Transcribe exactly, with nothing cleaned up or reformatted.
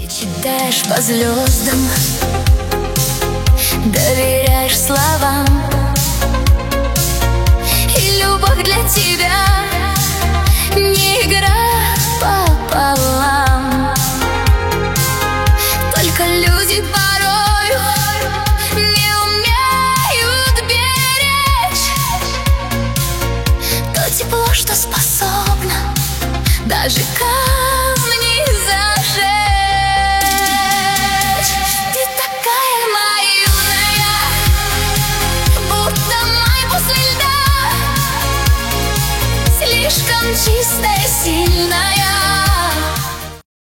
Читаешь по звездам, доверяешь словам, и любовь для тебя не игра пополам. Только люди порою не умеют беречь то тепло, что способно даже камни зажечь. Ты такая моя юная, будто май после льда, слишком чистая, сильная.